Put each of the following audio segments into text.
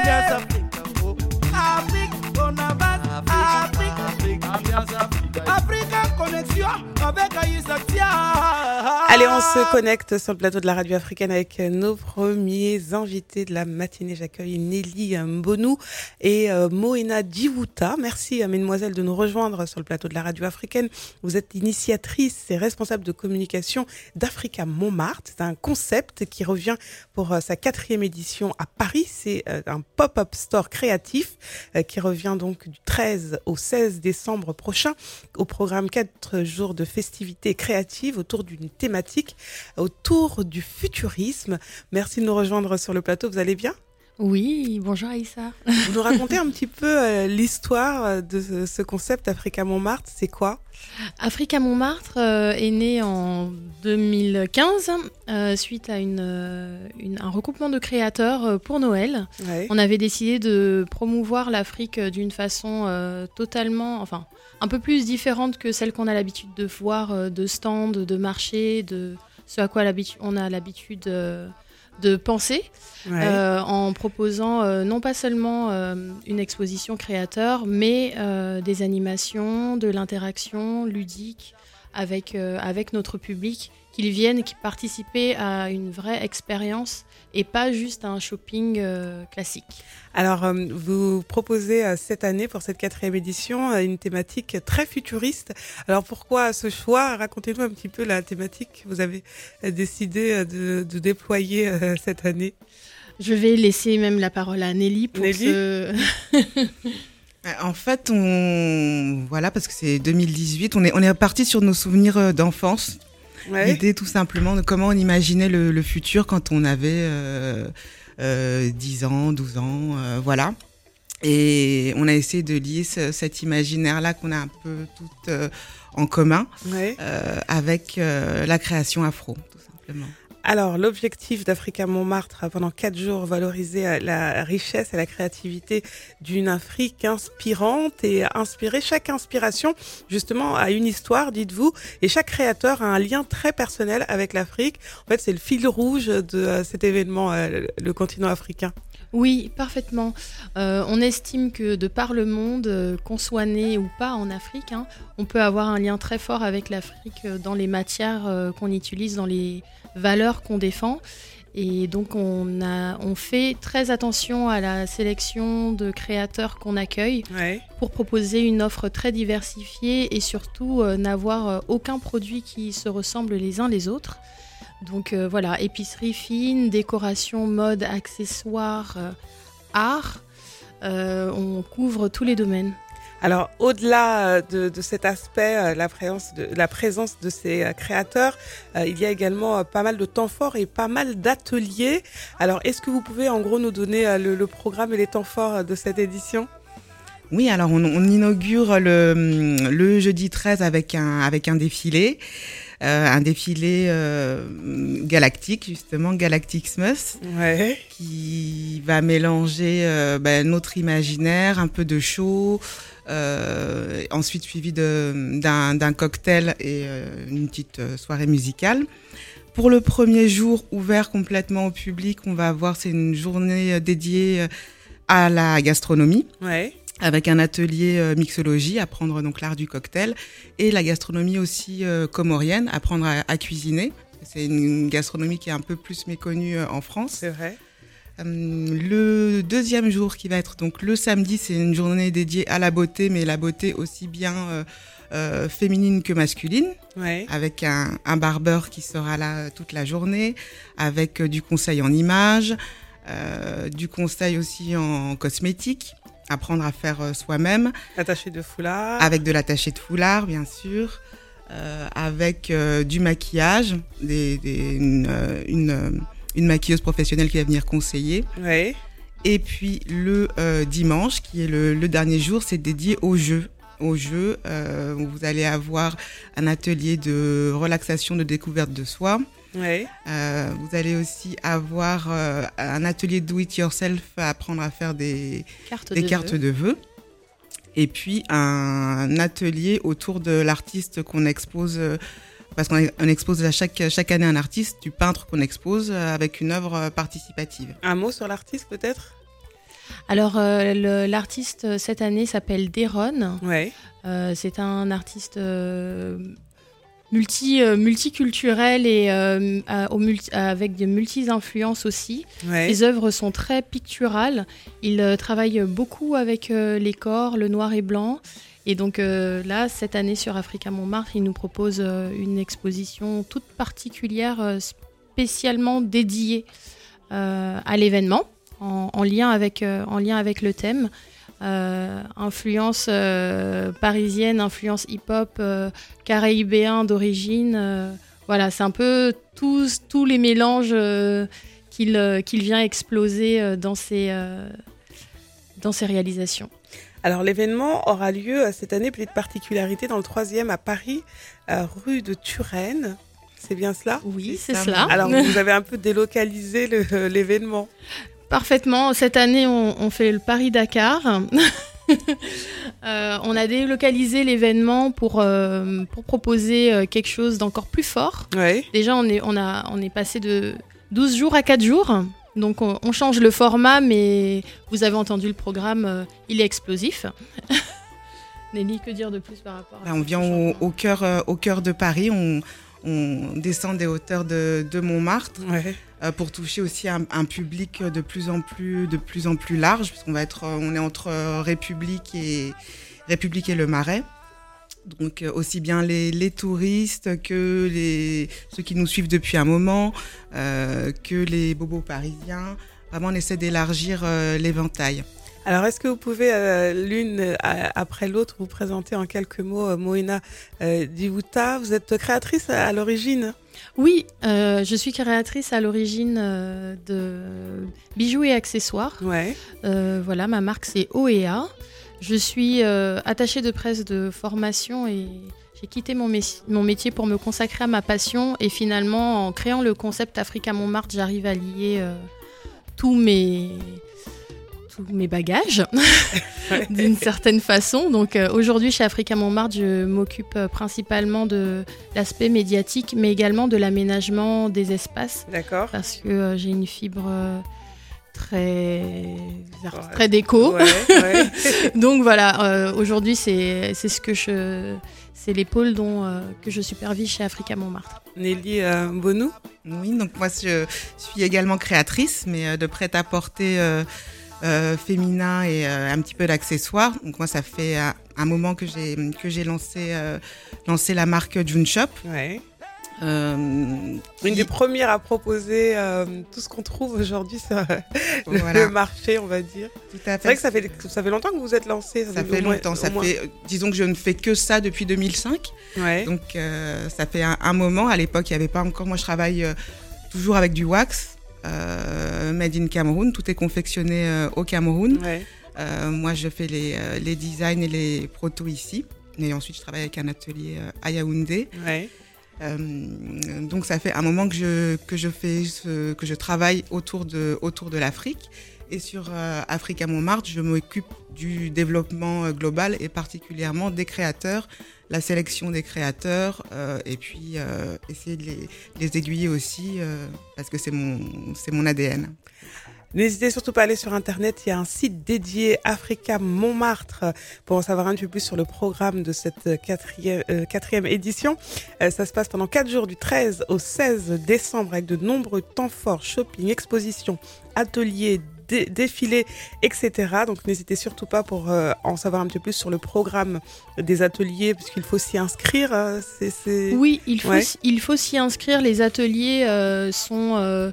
Ambiance Africa, oh. Afrique, on avance. Afrique, ambiance Africa. Africa Connexion avec Aïssa Tia. Allez, on se connecte sur le plateau de la radio africaine avec nos premiers invités de la matinée. J'accueille Nelly Mbonou et Moena Djiwouta. Merci, mesdemoiselles, de nous rejoindre sur le plateau de la radio africaine. Vous êtes initiatrice et responsable de communication d'Africa Montmartre. C'est un concept qui revient pour sa 4e édition à Paris. C'est un pop-up store créatif qui revient donc du 13 au 16 décembre prochain. Au programme 4 jours de festivités créatives autour d'une thématique, autour du futurisme. Merci de nous rejoindre sur le plateau. Vous allez bien ? Oui, bonjour Aïssa. Vous nous racontez un petit peu l'histoire de ce concept Africa Montmartre, c'est quoi ? Africa Montmartre est né en 2015 suite à un regroupement de créateurs pour Noël. Ouais. On avait décidé de promouvoir l'Afrique d'une façon totalement, enfin un peu plus différente que celle qu'on a l'habitude de voir, de stands, de marchés, de ce à quoi on a l'habitude de penser, ouais. En proposant non pas seulement une exposition créateur, mais des animations, de l'interaction ludique avec notre public, qu'ils viennent participer à une vraie expérience et pas juste à un shopping classique. Alors, vous proposez cette année, pour cette 4e édition, une thématique très futuriste. Alors, pourquoi ce choix ? Racontez-nous un petit peu la thématique que vous avez décidé de déployer cette année. Je vais laisser même la parole à Nelly pour En fait, voilà, parce que c'est 2018, on est reparti sur nos souvenirs d'enfance. Ouais. L'idée tout simplement de comment on imaginait le futur quand on avait 10 ans, 12 ans, voilà. Et on a essayé de lier cet imaginaire-là qu'on a un peu toutes en commun, ouais. Avec la création afro, tout simplement. Alors, l'objectif d'Africa Montmartre, pendant 4 jours, valoriser la richesse et la créativité d'une Afrique inspirante et inspirer. Chaque inspiration, justement, a une histoire, dites-vous, et chaque créateur a un lien très personnel avec l'Afrique. En fait, c'est le fil rouge de cet événement, le continent africain. Oui, parfaitement. On estime que de par le monde, qu'on soit né ou pas en Afrique, on peut avoir un lien très fort avec l'Afrique dans les matières qu'on utilise, dans les valeurs qu'on défend. Et donc, on fait très attention à la sélection de créateurs qu'on accueille, ouais. Pour proposer une offre très diversifiée et surtout n'avoir aucun produit qui se ressemble les uns les autres. Donc voilà, épicerie fine, décoration, mode, accessoires, art, on couvre tous les domaines. Alors, au-delà de cet aspect, la présence de ces créateurs, il y a également pas mal de temps forts et pas mal d'ateliers. Alors, est-ce que vous pouvez en gros nous donner le programme et les temps forts de cette édition ? Oui, alors on inaugure le jeudi 13 avec un défilé. Un défilé galactique, justement, Galactic Xmas, ouais. Qui va mélanger notre imaginaire, un peu de show, ensuite suivi d'un cocktail et une petite soirée musicale. Pour le premier jour, ouvert complètement au public, c'est une journée dédiée à la gastronomie. Ouais. Avec un atelier mixologie, apprendre donc l'art du cocktail, et la gastronomie aussi comorienne, apprendre à cuisiner. C'est une gastronomie qui est un peu plus méconnue en France. C'est vrai. Le deuxième jour, qui va être donc le samedi, c'est une journée dédiée à la beauté, mais la beauté aussi bien féminine que masculine, ouais. Avec un barbeur qui sera là toute la journée, avec du conseil en images, du conseil aussi en cosmétique. Apprendre à faire soi-même. L'attaché de foulard. Avec de l'attaché de foulard, bien sûr. Avec du maquillage, une maquilleuse professionnelle qui va venir conseiller. Oui. Et puis le dimanche, qui est le dernier jour, c'est dédié aux jeux. Vous allez avoir un atelier de relaxation, de découverte de soi. Oui. Vous allez aussi avoir un atelier do it yourself, apprendre à faire des cartes de vœux. Et puis un atelier autour de l'artiste qu'on expose, parce qu'on expose à chaque année un artiste, du peintre qu'on expose avec une œuvre participative. Un mot sur l'artiste peut-être ? Alors, l'artiste cette année s'appelle Deron. Ouais. C'est un artiste multiculturel et avec de multi-influences aussi. Ouais. Les œuvres sont très picturales. Il travaille beaucoup avec les corps, le noir et blanc. Et donc là, cette année sur Africa Montmartre, il nous propose une exposition toute particulière, spécialement dédiée à l'événement, en lien avec le thème. Influence parisienne, influence hip-hop, caraïbéen d'origine. Voilà, c'est un peu tous les mélanges qu'il vient exploser dans ses réalisations. Alors l'événement aura lieu cette année, petite particularité, dans le 3e à Paris, rue de Turenne. C'est bien cela ? Oui, c'est cela. Alors vous avez un peu délocalisé l'événement. Parfaitement. Cette année, on fait le Paris-Dakar. On a délocalisé l'événement pour proposer quelque chose d'encore plus fort. Ouais. Déjà, on est passé de 12 jours à 4 jours. Donc, on change le format, mais vous avez entendu le programme, il est explosif. Nelly, que dire de plus par rapport à ça ? On vient au cœur de Paris. On descend des hauteurs de Montmartre. Ouais. Pour toucher aussi un public de plus en plus large, puisqu'on on est entre République et le Marais. Donc aussi bien les touristes que ceux qui nous suivent depuis un moment, que les bobos parisiens. Vraiment, on essaie d'élargir l'éventail. Alors, est-ce que vous pouvez, l'une après l'autre, vous présenter en quelques mots Moena Diwuta ? Vous êtes créatrice à l'origine ? Oui, je suis créatrice à l'origine de bijoux et accessoires. Ouais. Voilà, ma marque c'est OEA. Je suis attachée de presse de formation et j'ai quitté mon métier pour me consacrer à ma passion. Et finalement, en créant le concept Africa Montmartre, j'arrive à lier tous mes bagages d'une certaine façon. Donc aujourd'hui chez Africa Montmartre, je m'occupe principalement de l'aspect médiatique, mais également de l'aménagement des espaces. D'accord. Parce que j'ai une fibre très déco. Ouais. Donc voilà, aujourd'hui c'est l'épaule que je supervise chez Africa Montmartre. Nelly Mbonou ? Oui, donc moi je suis également créatrice, mais de prêt-à-porter féminin et un petit peu d'accessoires. Donc moi, ça fait un moment que j'ai lancé la marque June Shop. Ouais. Une des premières à proposer tout ce qu'on trouve aujourd'hui sur le marché, on va dire. Tout à fait. C'est vrai que ça fait longtemps que vous êtes lancée. Ça fait longtemps. Disons que je ne fais que ça depuis 2005. Ouais. Donc ça fait un moment. À l'époque, il n'y avait pas encore. Moi, je travaille toujours avec du wax. Made in Cameroun, tout est confectionné au Cameroun. Ouais. Moi, je fais les designs et les protos ici. Et ensuite, je travaille avec un atelier à Yaoundé. Ouais. Donc, ça fait un moment que je travaille autour de l'Afrique. Et sur Africa Montmartre, je m'occupe du développement global et particulièrement des créateurs, la sélection des créateurs et puis essayer de les aiguiller aussi parce que c'est mon ADN. N'hésitez surtout pas à aller sur Internet, il y a un site dédié Africa Montmartre pour en savoir un peu plus sur le programme de cette quatrième édition. Ça se passe pendant 4 jours du 13 au 16 décembre avec de nombreux temps forts, shopping, expositions, ateliers, défilés, etc. Donc n'hésitez surtout pas pour en savoir un petit peu plus sur le programme des ateliers, puisqu'il faut s'y inscrire. Oui, il faut s'y inscrire. Les ateliers sont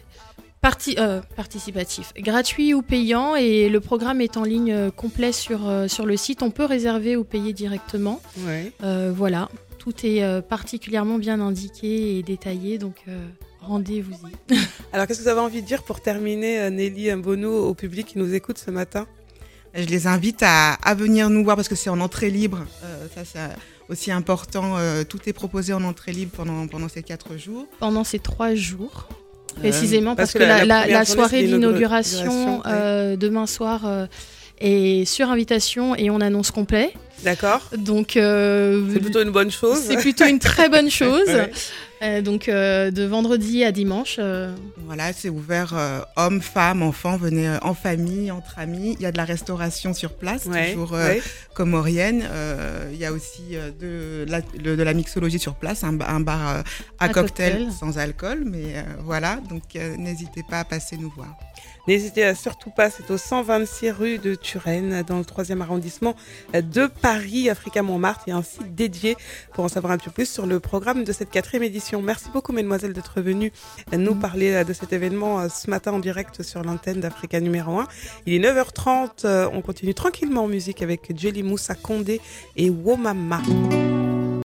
participatifs, gratuits ou payants, et le programme est en ligne complet sur le site. On peut réserver ou payer directement. Ouais. Voilà, tout est particulièrement bien indiqué et détaillé, donc rendez-vous-y. Alors, qu'est-ce que vous avez envie de dire pour terminer, Nelly Mbonou, au public qui nous écoute ce matin ? Je les invite à venir nous voir parce que c'est en entrée libre. Ça, c'est aussi important. Tout est proposé en entrée libre pendant ces 4 jours. Pendant ces 3 jours, précisément, parce que la soirée d'inauguration ouais. demain soir est sur invitation et on annonce complet. D'accord. Donc, c'est plutôt une bonne chose. C'est plutôt une très bonne chose. Ouais. Donc de vendredi à dimanche. Voilà, c'est ouvert hommes, femmes, enfants, venez en famille, entre amis. Il y a de la restauration sur place, toujours comorienne. Il y a aussi de la mixologie sur place, un bar à cocktail sans alcool. Mais voilà, donc n'hésitez pas à passer nous voir. N'hésitez surtout pas, c'est au 126 rue de Turenne, dans le 3e arrondissement de Paris, Africa Montmartre. Il y a un site dédié pour en savoir un peu plus sur le programme de cette 4e édition. Merci beaucoup, mesdemoiselles, d'être venues nous parler de cet événement ce matin en direct sur l'antenne d'Africa numéro 1. Il est 9h30, on continue tranquillement en musique avec Djely Moussa Condé et Womama.